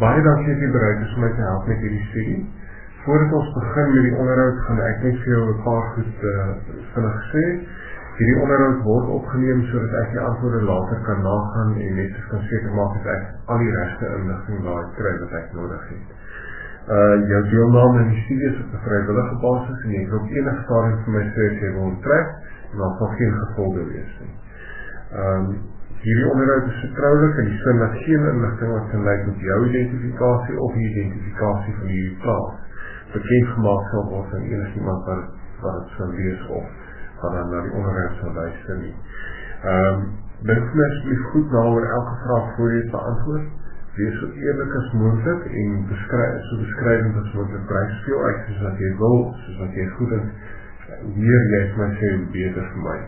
Baie dankie dat jy bereid is om my te help met hierdie studie. Voordat ons begin met die onderhoud, gaan ek net vir jou 'n paar goed vinnig sê. Hierdie onderhoud word opgeneem sodat ek die antwoorde later kan nagaan en net kan seker maak dat ek al die regte inligting daar kry wat ek nodig het. Jou deelname in die studie is op 'n vrywillige basis en jy kan op enige stadium vir my sê as jy wil onttrek, en daar sal geen gevolge wees nie. Hierdie onderhoud is vertroulik in die sin dat geen inligting wat kan lei tot jou identifikasie of die identifikasie van die klas bekend gemaak sal word aan enigiemand wat het sal lees of wat dan na die onderhoud sal luister nie. Dink vir my asseblief goed na oor elke vraag voor jy het beantwoord. Wees so eerlik as moontlik en so beskrywend as moontlik. Brei speel uit soos wat jy wil, soos wat jy goed is. Meer jy het my sê, hoe beter vir my.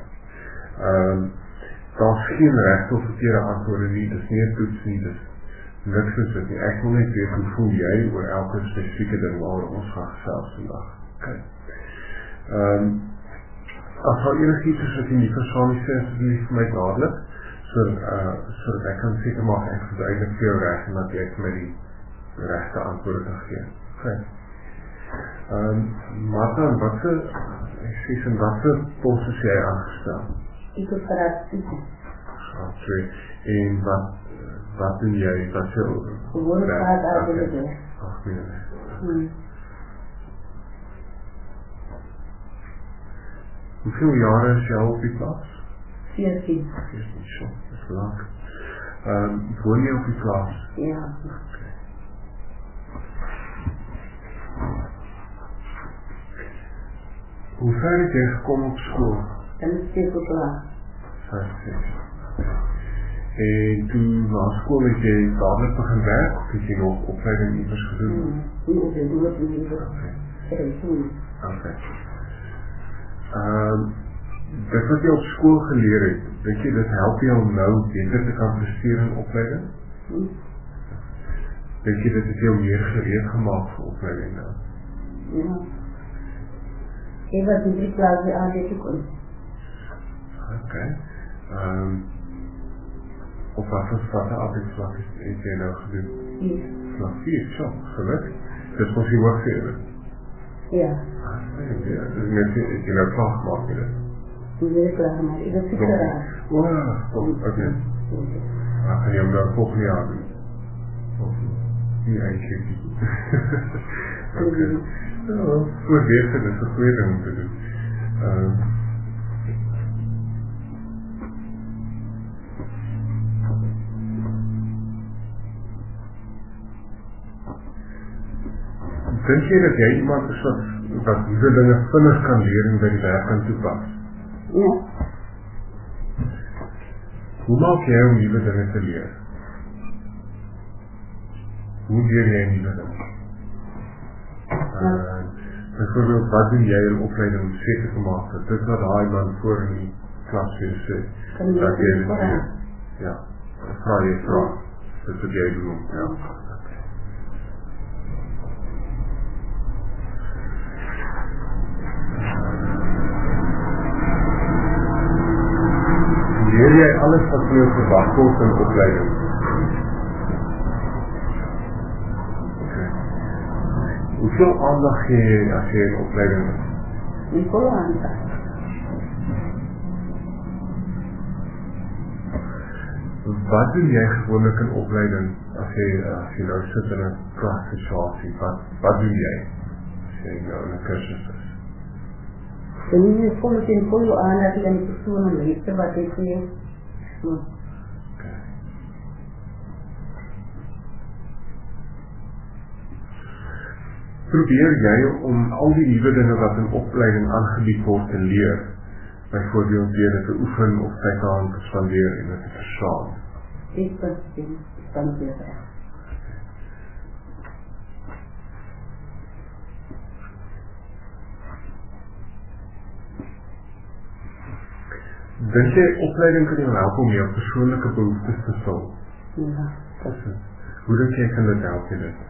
Daar is geen regte of verkeerde antwoorde nie, dis nie 'n toets nie, dis niks is dit nie. Ek wil net weet hoe voel jy oor elke spesifieke ding waaroor ons gaan gesels vandag. Okay. As daar enigiets is wat jy nie verstaan nie, sê asseblief vir my dadelik, sodat ek kan seker maak ek verduidelik vir jou reg en dat jy vir my die regte antwoorde kan gee. Okay. Martha, watse pos is jy aangestel? Psychotherapie. Okay. En wat doen jy? Wat is jou Gewoon praat uit de deur. Ach, nee. Hoeveel jare is jy al op die plaas? 14. 14, so, dat is lang. Woon jy op die plaas? Ja. Okay. Hoe ver het jy gekom op school? Dan is het op klaar. 5, 6. En toen na school het jy dadelijk begin werk, of het jy nog opleiding iewers gedoen? Nee, ik doe het niet. Okay. Dit wat jy op school geleer het, weet jy, dit help jou nou beter te kan presteer in opleiding? Weet jy, dit het jou meer gereed gemaakt vir opleiding nou? Ja. Ik was in 3 klasse aan deze kon. Okay. Op wat arbeidsvlak het jy nou gedoen? 4. Vlak 4, so, gelukkig. Dis ons die hooggeven? Ja. Dus net, het jy nou klaar gemaakt met dit? Ik ben klaar gemaakt. Ik ben zeker raar. Oké. Dan ga je hem nou volgend jaar doen? Die eindje. Oké. Voor deze is een goede ding om te doen. Dink jy dat jy iemand is wat die dinge vinnig kan leer en by die werk kan toepas? Ja. Hoe maak jy om nuwe dinge te leer? Hoe leer jy nuwe dinge? Bijvoorbeeld, wat doen jy in opleiding om seker te maak dat dit wat daai man voor in die klas sê, dat jy dit leer? Ja, vraag jy vraag. Dit wat jy doen, ja. Leer jy alles wat jy verwag word in opleiding? Okay. Hoeveel aandag gee jy as jy in opleiding is? Die volle aandag. Wat doen jy gewoonlik in opleiding as jy nou sit in 'n klassituasie? Wat doen jy as jy nou in 'n kursus is? Dan is het in volle aandacht aan die persoon en leefde wat ik leer. Okay. Probeer jy om al die nuwe dinge wat in opleiding aangebied word te leer, byvoorbeeld deur dit te oefen of tyd daaraan te spandeer en dit te verstaan? Dit kan weer. Dink jy opleiding kan jou help om jou persoonlike behoeftes te vul? Ja. Hoe dink jy kan dit help jy dit?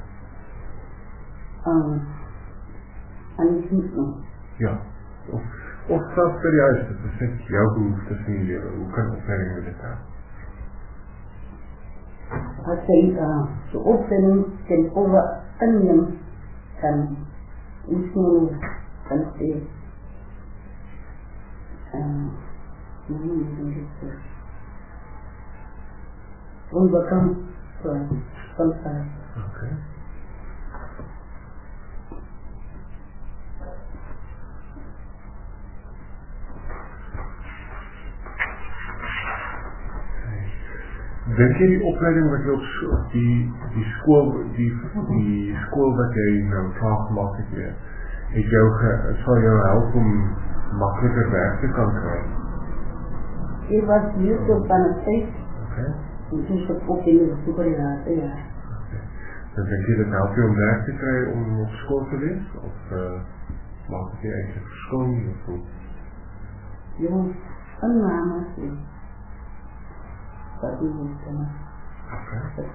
En ik niet nog. Ja. Of selfs vir jou is dit is jou behoeftes in die lewe. Hoe kan opleiding dit help? as jy die opleiding ten volle inneem, dan is nie kan sê onbekend van Okay. Dink jy die opleiding wat jy op die skool wat jy nou klaar gemaak het sal jou help om makliker werk te kan kry? Ek was hier op van 'n tyd. Okay. En toen het ook in de superlaten, ja. Dan denk je dat helpt je om werk te krijgen om op school te wees? Of maakt het je eigenlijk verschil niet? Of hoe? Ja, een mama, ja. Dat is niet zo. Oké.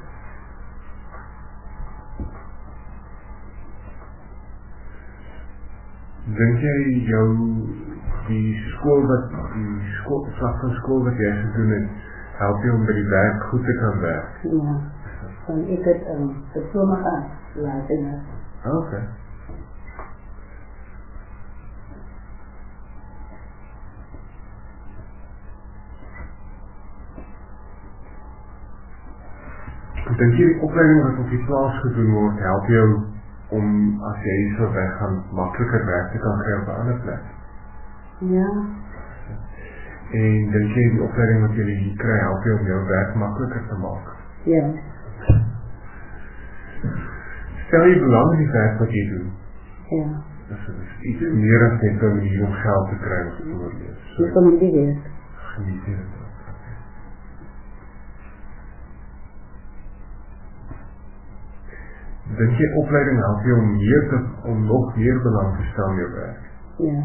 Denk jij die slag van school wat jij gedoen hebt, help je om bij die werk goed te gaan werken? Ja, dan ik het diploma aan laten. Oké. Denk je die opleiding wat op die plaats gedoen wordt, help jou om als je hier zo weggaan makkelijker werk te kan krijgen op een andere plek? Ja. En denk je die opleiding wat jullie hier krijgen, help je om jouw werk makkelijker te maken? Ja. Stel je belang in die werk wat je doet? Ja. Dus het is iets meer dan net een manier om geld te krijgen voor je. Dus dan moet je weer. Geniet je het. Denk je opleiding help je om nog meer belang te stellen in je werk? Ja.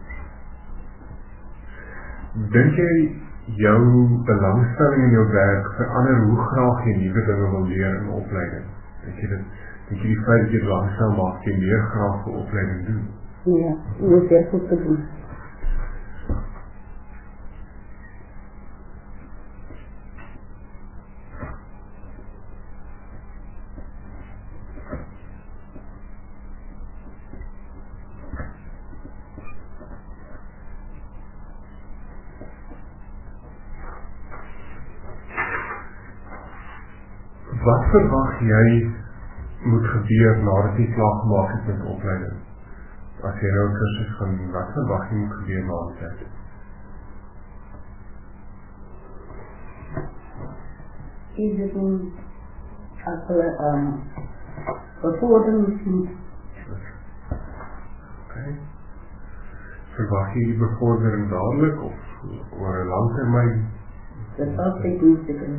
Denk jy jou belangstelling in jou werk verander hoe graag jy nuwe dinge wil leer in opleiding? Denk jy die feit dat jy belangstel maak jy meer graag vir opleiding doen? Ja, moet jy goed te doen. Wat verwag jy moet gebeur nadat jy klaar gemaak het met opleiding? As jy nou kursus gaan doen, wat verwag jy moet gebeur na die tyd? Is dit nie as hulle bevordering sien? Okay. Verwag jy die bevordering dadelik of oor 'n lang termyn? Dit sal steeds nie seker.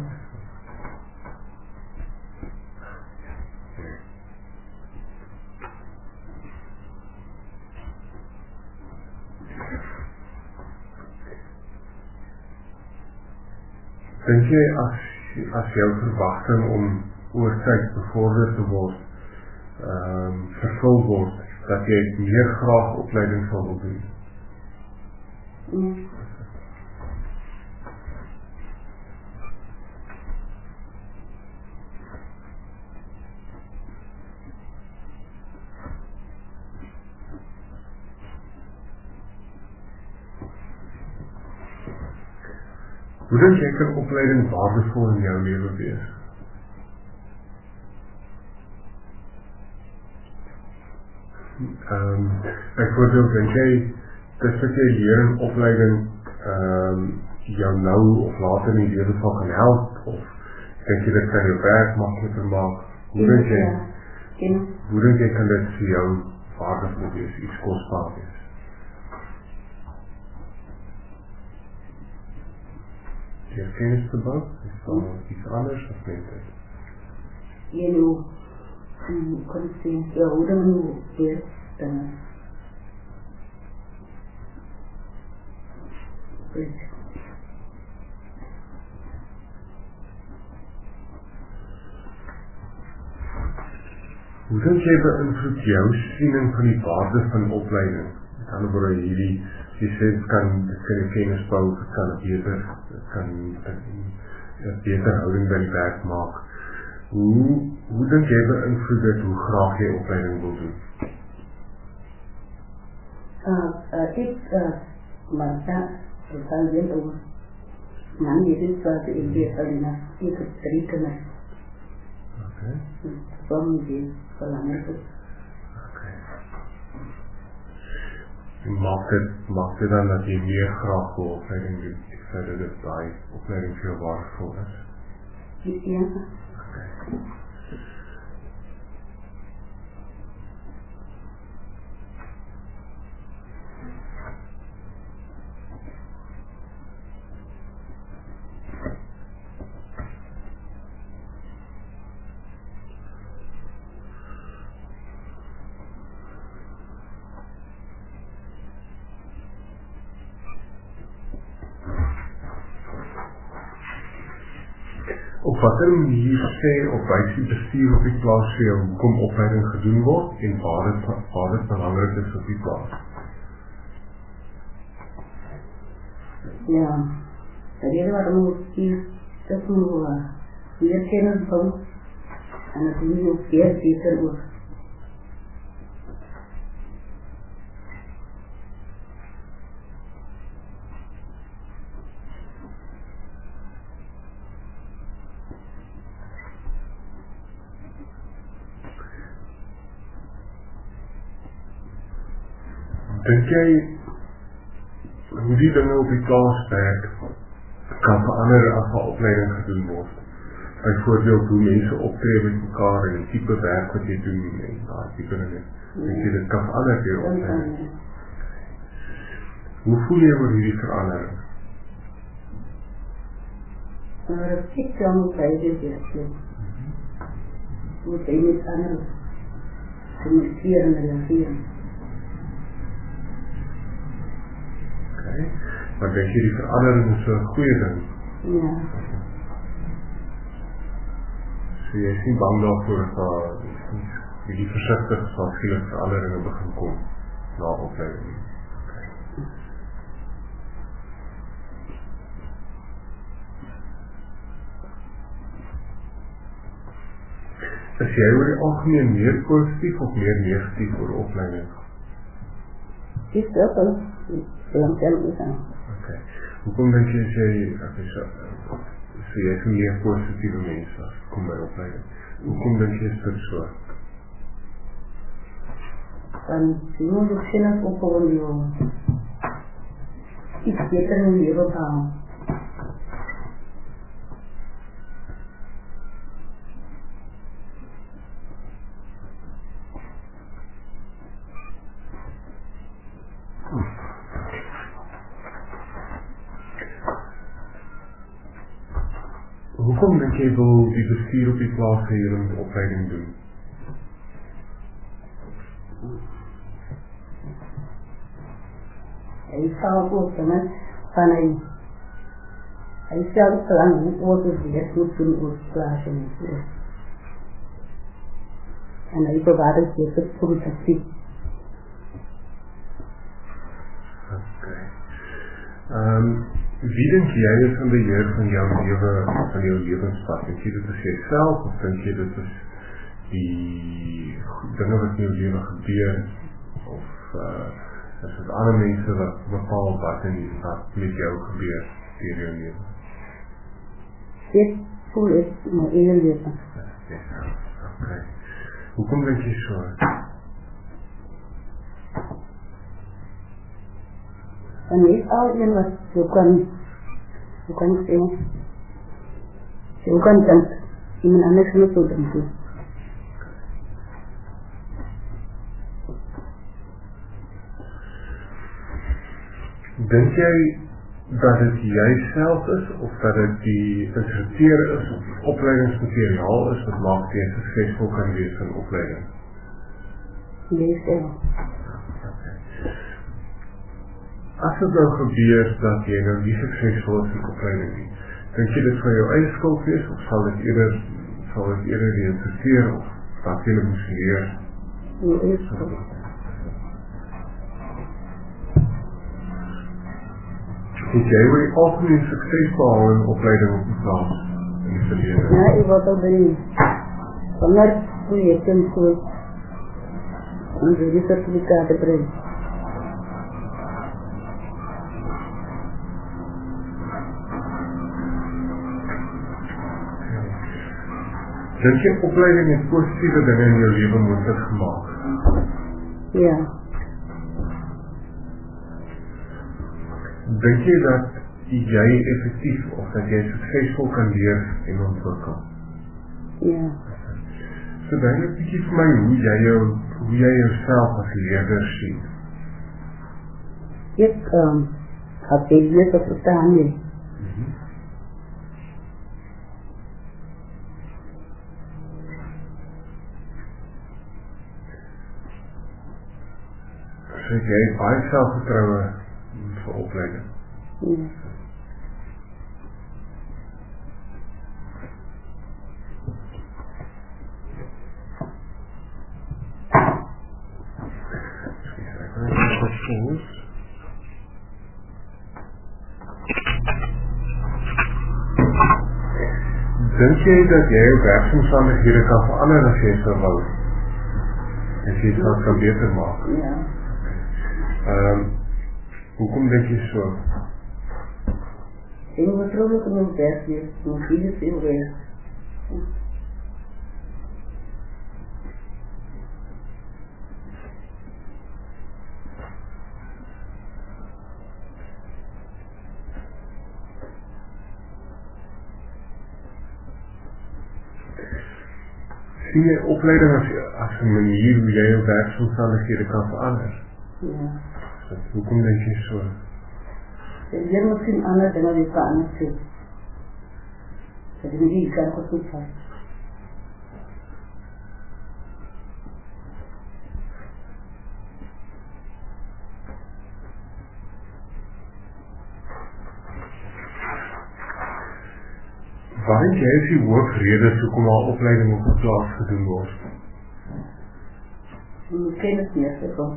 Dink jy as jou verwagting om oor tyd bevorder te word, vervul word, dat jy meer graag opleiding sal wil doen? Ja. Hoe dink jy kan opleiding waardevol in jou lewe wees? Byvoorbeeld, dink jy dis wat jy leer in opleiding jou nou of later in die lewe sal kan help, of dink jy dit kan jou werk makliker maak? Hoe dink jy kan dit vir jou waardevol wees, iets kosbaar wees? Jy kennis te bou, is dan iets anders of net dit? Jy nou, kan sê, jou houding nou weer, dan hoe dink jy beïnvloed jou siening van die waarde van opleiding? Met ander woorde, jy sê dit kan jou kennis bou, dit kan 'n beter houding by die werk maak. Hoe dink jy beïnvloed dit hoe graag jy opleiding wil doen? Ik kan weer over. Man, dit is wat ik deed alleen. Ik heb 3 kinderen. Oké. Waarom die belangrijk is. Oké. En maakt dit dan dat je meer graag wil opleiding doen? Ik zei dat het bij opleiding veel waardevol is. Ja. Oké. Op watter manier sê of wys die bestuur op die plaas vir jou hoekom opleiding gedoen word en waar dit belangrik is op die plaas? Ja, de reden waarom we hier dat we meer kennis bouwen en het nu ook veel beter wordt. Dink jy hoe die dinge op die plaas werk kan verander as 'n opleiding gedoen word? Byvoorbeeld hoe mense optree met mekaar en die tipe werk wat jy doen en daai tipe dinge. Dink jy dit kan verander deur opleiding? Hoe voel jy oor hierdie verandering? Ik kan het bij dit werken. Moet je niet anders communiceren en reageren. Okay. Maar dink jy die verandering is 'n goeie ding? Ja. So jy is nie bang daarvoor dat die versigtig sal skielik veranderinge begin kom na opleiding? Okay. Is jy oor die algemeen meer positief of meer negatief oor opleiding? Is dat wel? Lang zelf aan. Okay. Hoekom dink jy so jy is meer positiewe mense as kom by opleiding? Hoekom dink jy is dit so? Dan zien we kennis opbouwen die iets beter in je leven gaan. Hoekom dink jy wil die bestuur op die plaas hier een opleiding doen? Hij zou ook kunnen van hij zelf lang niet overweegt moet doen op plaats en hij bewaart het je productief. Wie dink jy is in beheer van jou lewe, van jou lewenspad? Dink jy dit is jouself of dink jy dit is die dinge wat in jou lewe gebeur of is dit ander mense wat bepaal wat in die stad met jou gebeur deur jou lewe? Dit voel ik mijn eigen leven. Okay. Hoekom dink jy so? En niet al een wat je kan zeggen. Je kan dan iemand anders niet zo denken. Dink jy dat het jyself is of dat het die instructeur is of die opleidingsmateriaal is wat maak jy suksesvol kan wees in opleiding? Jyself. As het nou gebeur dat jy nou nie suksesvol is in opleiding nie, dink jy dit van jou eie skuld wees of sal dit eerder die instructeur of dat jy moes leer? Jou eie skuld. Het jy oor die algemeen sukses behaal in opleiding op die plaas in die verlede? Ja, ik was al benieuwd. Wanneer projecte en so, ons wil die certificate bring. Dink jy opleiding het positiewe dinge in jou lewe moontlik gemaak? Ja. Dink jy dat jy effektief of dat jy suksesvol kan leer en ontwikkel? Ja. So duidelik bietjie vir my hoe jy jouself as leerder sien. Ek had die leer te verstaan nie. So jy het baie selfvertroue vir opleiding. Ja. Dink jy dat jy jou werksomstandighede kan verander as jy sou wou? As jy dit kan beter maak? Ja. Hoekom dink jy so? Ik moet trouwens in mijn werk weer, mijn vrienden veel werk. Zie je opleiding als een manier hoe jij je werksomstandighede kan veranderen? Ja. Hoekom denk je zo? Ik leer misschien andere dingen die veranderd zijn. Dat ik niet kan goed zijn. Waar het jy is die hoofdredes hoekom al opleiding op die plaas gedoen word? Om kennis meer te komen.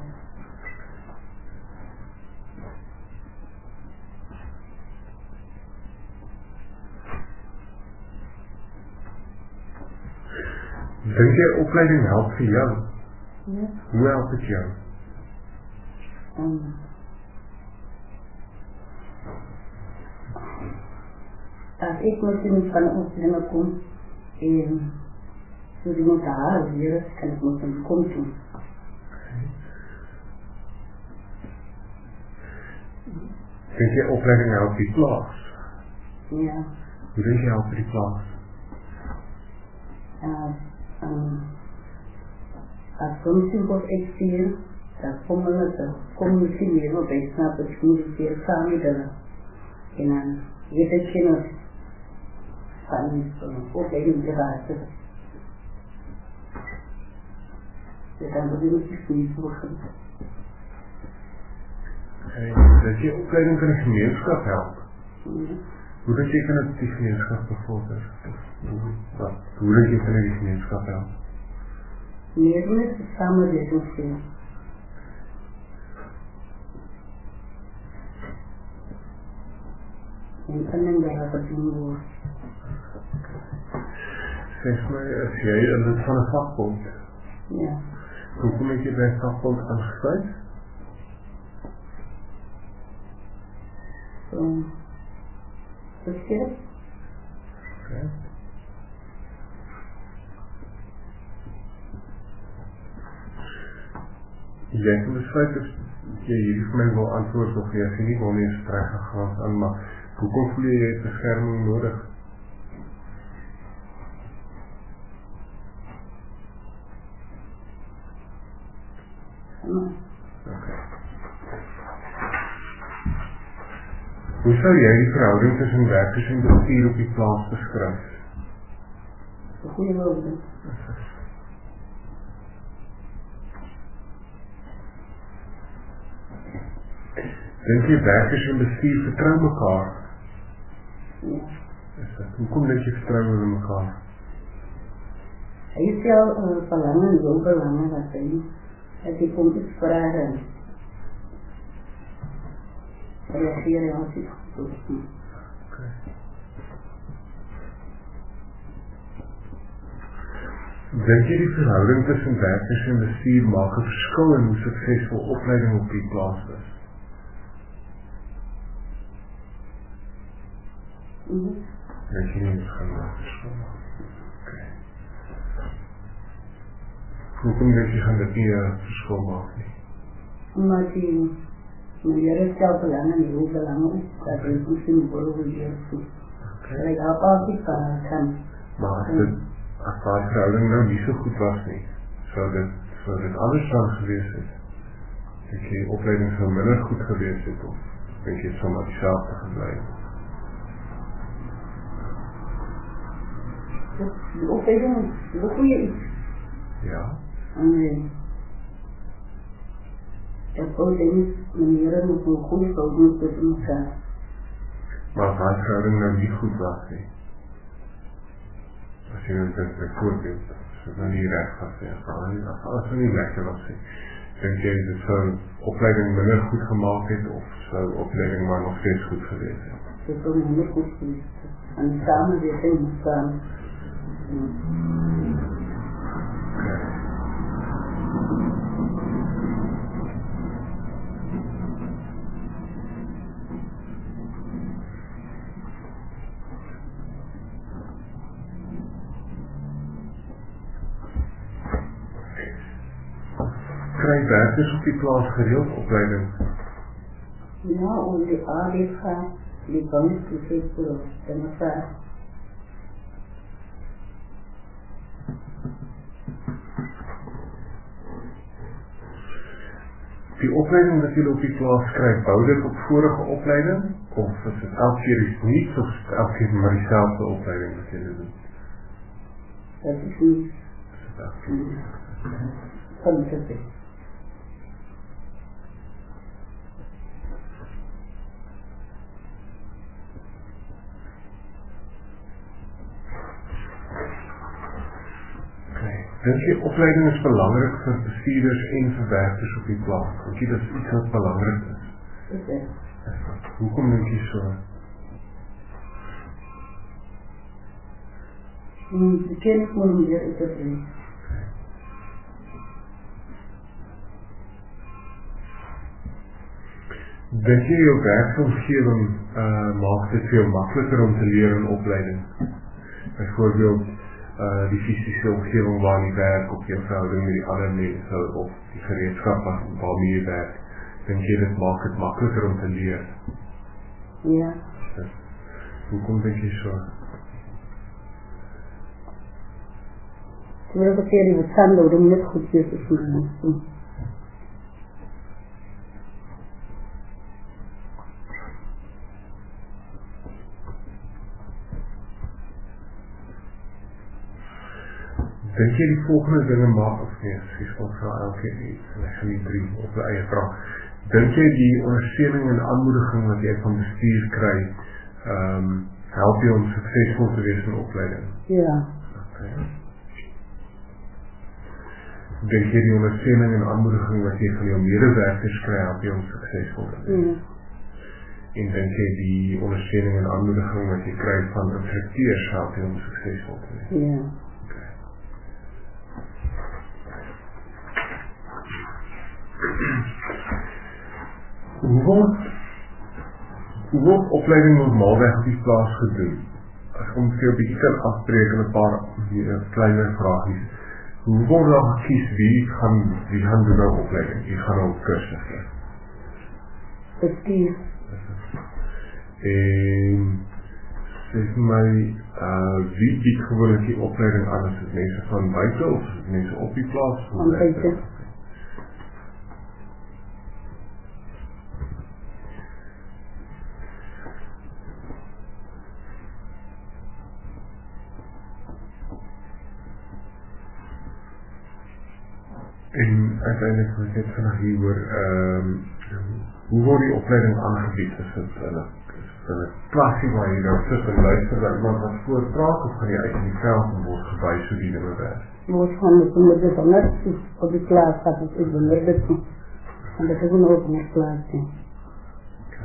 Dink jy opleiding help vir jou? Ja. Hoe help het jou? Als ik misschien van een opleiding kom en zo die moet haar leren, kan ik met hem komen doen. Denk jy opleiding help die plaas? Ja. Hoe denk jy help die plaas? Als mensen wordt extreem, dan komen misschien weer nog bij snap dat ik moet weer samen doen. En dan weet ik geen van opleiding te raken. Dus dan moet ik niet worden. Dat je opleiding kan een gemeenschap helpen. Hoe dat je kan het die gemeenschap bevorderen? Hoe dat je kan die gemeenschap helpen? Meer met samenwerking zien. En dan dat het doen wordt. Zeg maar, als jij een lid van een vakbond. Ja. Hoe kom je bij een vakbond aangesluit? Verschil? Okay. Jy kan besluit of jy hier vir my wil antwoord of jy nie wil nie sprek gegaan aan, maar hoekom voel jy beskerming nodig? Okay. Hoe sou jy die verhouding tussen werkers en bestuur op die plaas beskryf? Goeie woorden. Dink jy werkers en bestuur vertrou mekaar? Ja. Hoekom dink jy vertrou hulle mekaar? Hy is jou verlang en wil belangen dat hy kom iets vragen. Reageer jy als iets goed. Dink jy die verhouding tussen werkers en bestuur maak 'n verskil in hoe suksesvol opleiding op die plaas is? Dink jy nie dit gaan maak 'n verskil maak? Okay. Hoekom dink jy gaan dit nie 'n verskil maak nie? Omdat die manier self belangrijk en hoe belangrijk dat je het misschien boven je toe. Dat je altijd die kan. Maar as die verhouding nou nie so goed was nie, sou dit anders dan gewees het. Dink jy die opleiding sou minder goed gewees het, of dink jy het sou maar dieselfde gebly? De opleiding is een goede iets. Ja. En dat opleiding manieren moet een goede verhouding tussen elkaar. Maar as die verhouding nou nie goed was nie, as jy nou dink byvoorbeeld, so nou nie recht was nie, as alles nie lekker was nie, dink jy dit sou opleiding minder goed gemaakt het, of sou opleiding maar nog steeds goed geweest het? Dit sou minder goed geweest het. En die samenwerking moet staan. Kry werkers op die plaas gereeld opleiding? Ja, om die ADV, die banktoezicht te maken. Die opleiding wat julle op die plaas kry, bou dit op vorige opleiding? Of is dit elke keer iets niets, of is dit elke keer maar dieselfde opleiding wat julle doen? Dat is niet. Is dit elke keer? Van het gezegd. Dink jy opleiding is belangrik vir bestuurders en vir werkers op die plaas? Dink jy dit is iets wat belangrik is? Okay. Hoekom dink jy so? Die kennis moet meer uitbreiden. Dink jy jou werksomgewing maak dit veel makliker om te leer in opleiding? Byvoorbeeld die fysische omgeving waar jy werk, of jou verhouding met die ander mense, of die gereedskap waarmee jy werk, dink jy dit maak het makliker om te leer? Ja. Hoekom dink jy so? Terwijl ik hier in het zandloden net goed is, is het niet. Dink jy die volgende dinge maak, of nee, sies ons vir elke iets, en ek gaan die 3 op die eie vraag. Dink jy die ondersteuning en aanmoediging wat jy van bestuur kry, help jy om suksesvol te wees in opleiding? Ja. Okay. Dink jy die ondersteuning en aanmoediging wat jy van jou medewerkers kry, help jy om suksesvol te wees? Ja. En dink jy die ondersteuning en aanmoediging wat jy kry van instrukteurs, help jy om suksesvol te wees? Ja. Hoe word opleiding normaalweg op die plaas gedoen? As om vir jou bietjie kan afspreek in 'n paar kleiner vragies. Hoe word daar gekies wie gaan doen nou opleiding? Wie gaan nou kursus gee? Bestuur. En sê my, wie bied gewoonlik die opleiding aan? Is dit mense van buite of is dit mense op die plaas? Van buite. En uiteindelik moet ek net vanaf hier hoor, hoe word die opleiding aangebied? Is dit in 'n klasie waar jy nou sit en luister dat iemand wat voorpraat, of gaan jy uit in die veld en word gewys hoe die dinge werk? Ons gaan met de vanuit op die klas dat het is benaderd nie. En dat is een open klas nie.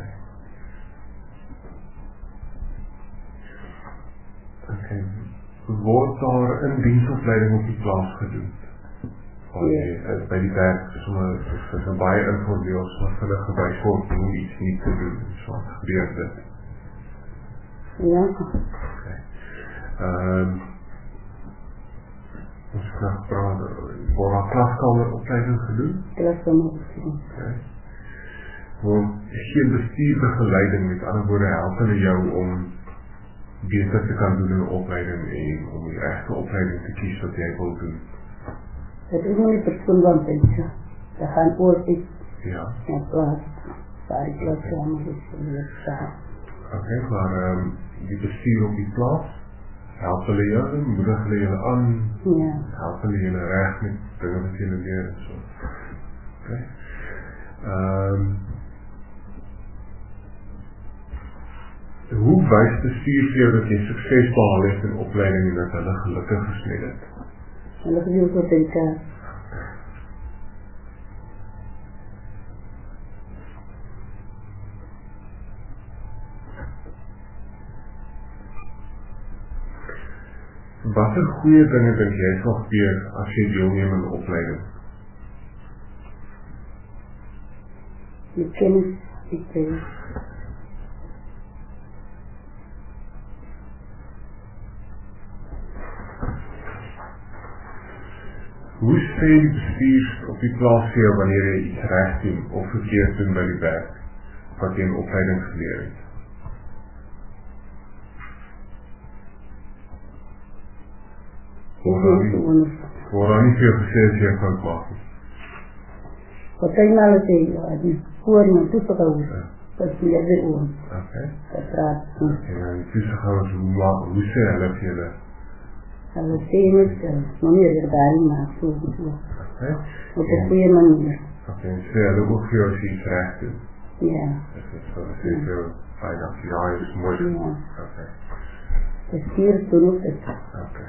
Okay. word daar in diensopleiding op die plaas gedoen. By die werk is een baie informeel, soos hulle gewys word om iets nie te doen, so gebeur dit. Ja. Okay. Ons kan praat, word daar klaskameropleiding gedoen? Klaskameropleiding. Okay. Word geen bestuurbegeleiding, met ander woorde help hulle jou om beter te kan doen in 'n opleiding en om die regte opleiding te kies wat jy wil doen. Het is niet persoon van mensen. Ze gaan ooit iets naar plaats waar ik dat samen is. Oké, maar die bestuur op die plaats, helpt hulle jou, moedig hulle julle aan, helpt hulle julle reg met dingen wat julle leer en so. Oké. Hoe wys bestuur vir jou dat jy sukses behaal het in opleiding en dat hulle gelukkig gesned het? Hulle gedeeld wat in kaart. Wat een goeie dinge dink jy sal gebeur as jy deelneem in opleiding? Die kennis die kry. Hoe sê die bestuurs op die plaas vir jou wanneer jy iets reg doen of verkeerd doen by die werk wat jy in opleiding geleer het? Word daar nie veel gesê as jy fout maak nie? Wat hy nou sê, die voor en toesighouders, dat jy weer oor. Okay. Dat praat. En die toesighouders, hoe sê hulle vir julle? Hulle sê net, manier erbij maak, so. Okay. Op een goeie manier. Okay, en sê hulle ook vir jou as jy iets reg doen? Ja. Dit is so, sê vir jou, ja, is mooi. Ja. Okay. Bestuur doen ook dit. Okay.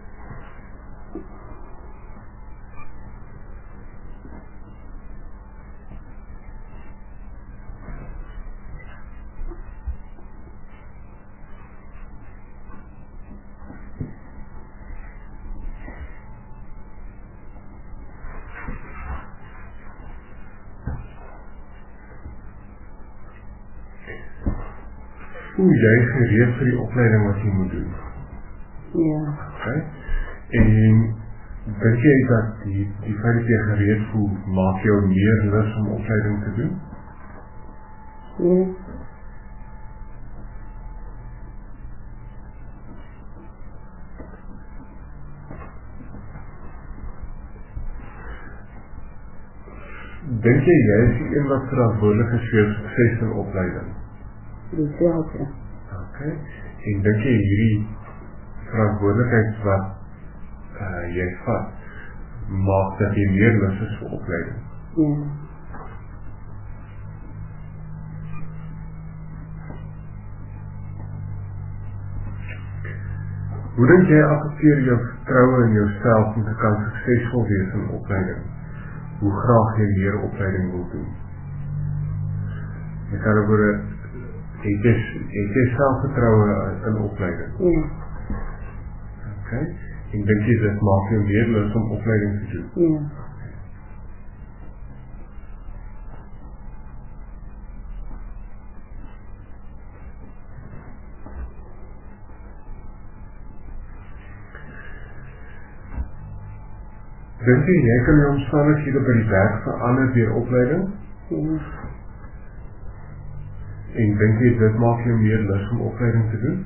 Hoe jy gereed vir die opleiding wat jy moet doen. Ja. Okay. En dink jy dat die feit dat jy gereed voel, maak jou meer lus om opleiding te doen? Ja. Dink jy is die een wat verantwoordelik is vir jou sukses in opleiding? Dieselfde. Okay. En dink jy hierdie verantwoordelikheid wat jy vat, maak dat jy meer lus is vir opleiding? Ja. Hoe dink jy affekteer jou vertroue in jouself om te kan suksesvol wees in opleiding? Hoe graag jy meer opleiding wil doen? Met ander woorde, het jy selfvertroue in opleiding? Ja. Okay. En dink jy dit maak jou meer lus om opleiding te doen? Ja. Dink jy kan jou omstandighede by die werk verander deur opleiding? Ja. En dink jy dit maak jou meer lus om opleiding te doen?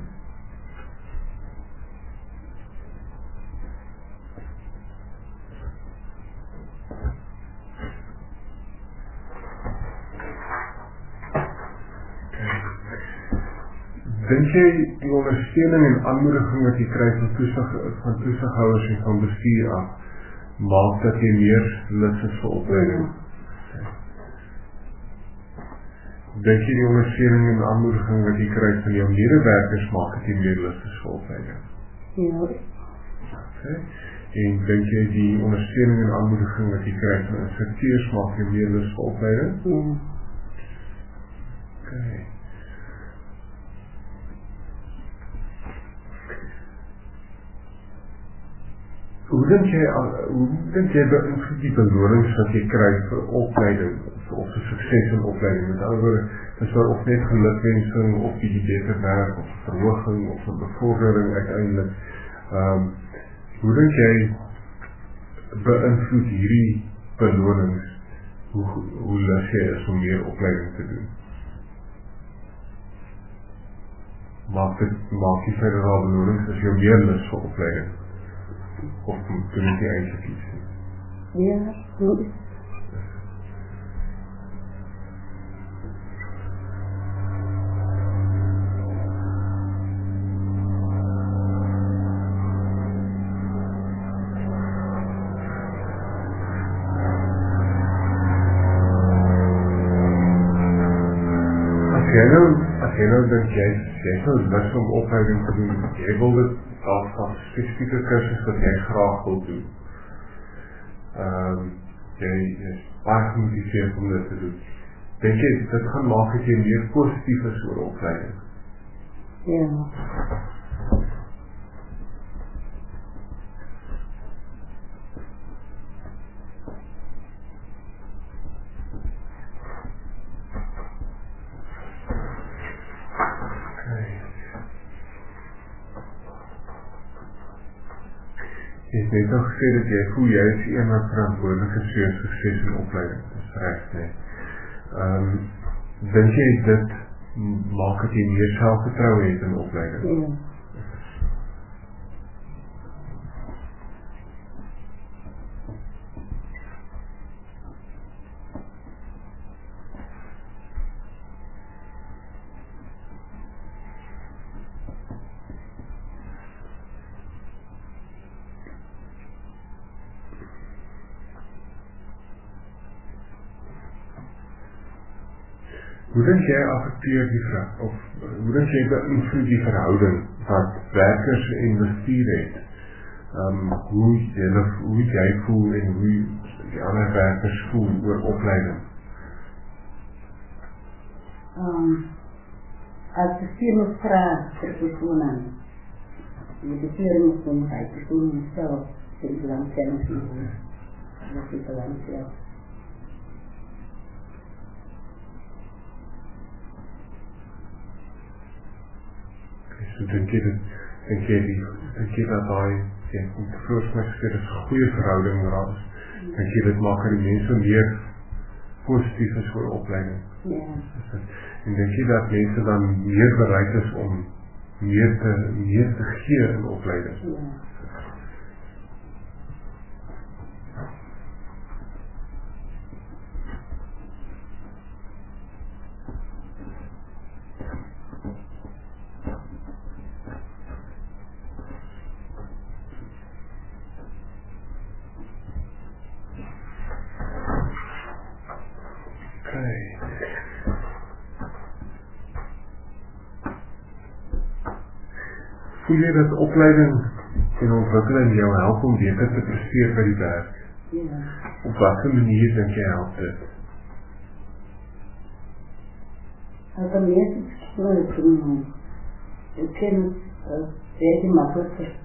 Dink jy die ondersteuning en aanmoediging wat jy kry van toesighouers en van bestuur af, maak dat jy meer lus is vir opleiding? Dink jy die ondersteuning en aanmoediging wat jy kry van jou medewerkers maak dat jy meer lus is vir opleiding? Ja. Okay. En dink jy die ondersteuning en aanmoediging wat jy kry van instrukteurs maak jy meer lus vir opleiding? Ja. Okay. Hoe dink jy beïnvloed die belonings wat jy kry vir opleiding of vir sukses in opleiding? Met ander woorde, is daar of net gelukwensing of die beter werk of verhoging of 'n bevordering uiteindelik? Hoe dink jy beïnvloed hierdie belonings hoe lus jy is om meer opleiding te doen? Maak die federale belonings as jou meer lus vir opleiding? Of moet jy eintlik kies? Ja, goed. As jy nou dink jy is nou lus om opleiding te doen, jy wil dit van spesifieke kursus wat jy graag wil doen. Jy is baie gemotiveerd om dit te doen. Dink jy, dit gaan maak dat jy meer positief is oor opleiding? Ja. Jy het net al gesê dat jy voel jy is een wat verantwoordelik is vir jou sukses in opleiding. Dis reg, nee. Dink jy dit maak dat jy meer selfvertroue het in opleiding? Ja. Hoe dink jy affekteer hoe dink jy beïnvloed die verhouding wat werkers en bestuur het? Hoe jy voel en hoe die ander werkers voel oor opleiding? Als bestuur moet vragen vir personen, die bestuur moet doen, hy persoon moet self die belangstelling doen. Dat is belangstelling. So dink jy dat daai voorsmeskeer is 'n goeie verhouding daar is. Dink jy dit maak die mense meer positief is vir opleiding? Ja. En dink jy dat mense dan meer bereid is om meer te gee in opleiding? Ja. Voel jy dat opleiding en ontwikkeling jou help om beter te presteer by die werk? Ja. Op watter manier dink jy help dit? Als een meisje is het ik ken het, makkelijk